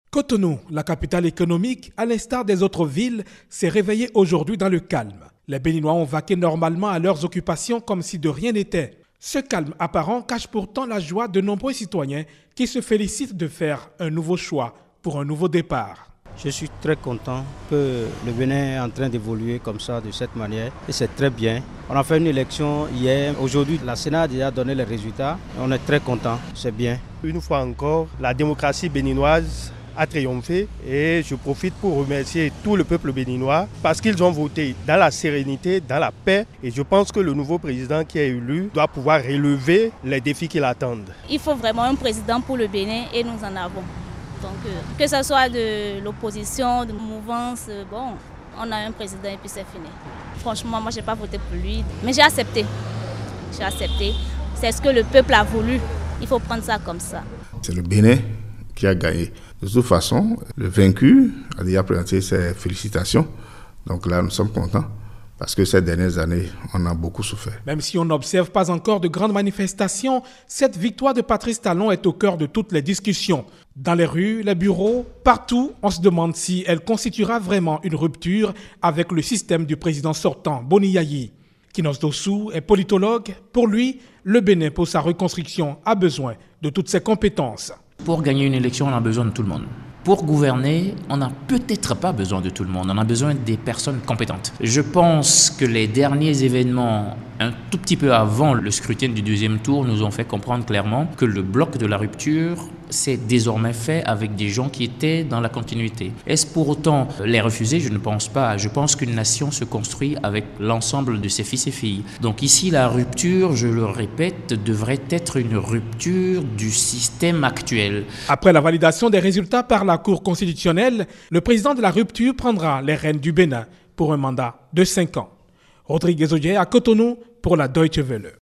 Cotonou, la capitale économique, à l'instar des autres villes, s'est réveillée aujourd'hui dans le calme. Les Béninois ont vaqué normalement à leurs occupations comme si de rien n'était. Ce calme apparent cache pourtant la joie de nombreux citoyens qui se félicitent de faire un nouveau choix pour un nouveau départ. Je suis très content que le Bénin est en train d'évoluer comme ça, de cette manière, et c'est très bien. On a fait une élection hier, aujourd'hui la Sénat a déjà donné les résultats, on est très content, c'est bien. Une fois encore, la démocratie béninoise a triomphé et je profite pour remercier tout le peuple béninois parce qu'ils ont voté dans la sérénité, dans la paix et je pense que le nouveau président qui est élu doit pouvoir relever les défis qui l'attendent. Il faut vraiment un président pour le Bénin et nous en avons. Donc que ce soit de l'opposition, de mouvance, bon, on a un président et puis c'est fini. Franchement, moi je n'ai pas voté pour lui, mais j'ai accepté. J'ai accepté. C'est ce que le peuple a voulu. Il faut prendre ça comme ça. C'est le Bénin qui a gagné. De toute façon, le vaincu a déjà présenté ses félicitations. Donc là, nous sommes contents parce que ces dernières années, on a beaucoup souffert. Même si on n'observe pas encore de grandes manifestations, cette victoire de Patrice Talon est au cœur de toutes les discussions. Dans les rues, les bureaux, partout, on se demande si elle constituera vraiment une rupture avec le système du président sortant, Boni Yayi. Kinos Dossou est politologue. Pour lui, le Bénin, pour sa reconstruction, a besoin de toutes ses compétences. Pour gagner une élection, on a besoin de tout le monde. Pour gouverner, on n'a peut-être pas besoin de tout le monde, on a besoin des personnes compétentes. Je pense que les derniers événements, un tout petit peu avant le scrutin du deuxième tour, nous ont fait comprendre clairement que le bloc de la rupture s'est désormais fait avec des gens qui étaient dans la continuité. Est-ce pour autant les refuser? Je ne pense pas. Je pense qu'une nation se construit avec l'ensemble de ses fils et filles. Donc ici, la rupture, je le répète, devrait être une rupture du système actuel. Après la validation des résultats par la Cour constitutionnelle, le président de la rupture prendra les rênes du Bénin pour un mandat de 5 ans. Rodrigue Zodier à Cotonou pour la Deutsche Welle.